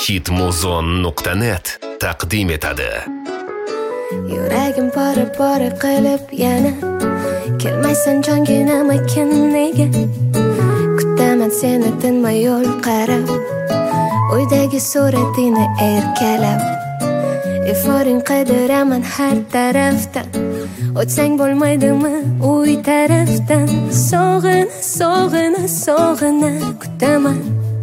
hitmuzon.net taqdim etadi. Yuragim pora qilib yana kelmaysan jonginam ekan nega? Kutaman seni tinmay yo'l qarab, uydagi suratingni erkalab, iforing qidiraman har tarafdan. O'tsang bo'lmaydimi uy tarafdan? Sog'ina kutaman,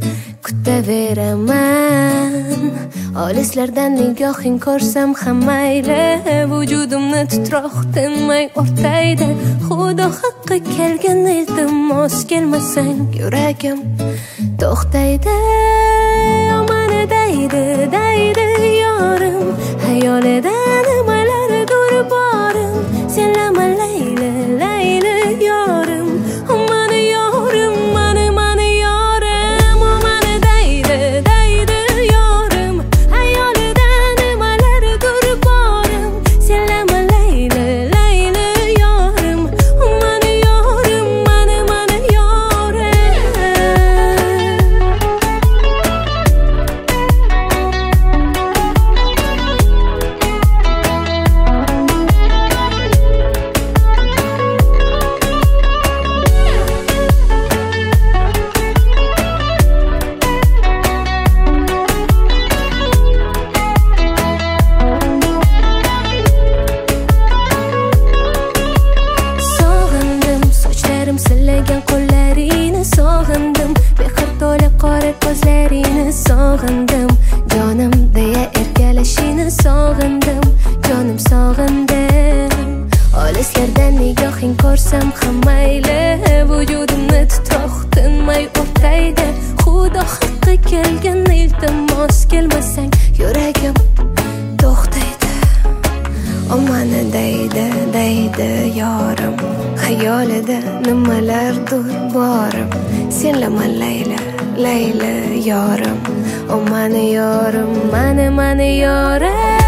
kutaveraman. Olislardan nigohing ko'rsam ham mayli, vujudimni titroq tinmay o'rtaydi. Xudo haqqi kelgan iltimos, kelmasang yuragim to'xtaydi. Omani daydi yorim, hayolida nimalardir borim. Senlama layli yorim, omani yorim, mani yorim. Omani daydi yorim, hayolida nimalardir borim. Senlama layli yorim, omani yorim, mani yorim. Sog'indim sochlarim silagan qo'llarini, sog'indim mehr to'la qora ko'zlarini, sog'indim jonim deya erkalashini, sog'indim jonim sog'indim. Olislardan nigohing ko'rsam ham mayli, vujudimni titroq tinmay o'rtaydi. Xudo haqqi kelgan iltimos, kelmasang yuragim to'xtaydi. Omani daydi yorim, hayolida nimalardir borim. Senlama layli yorim, omani yorim, mani yorim.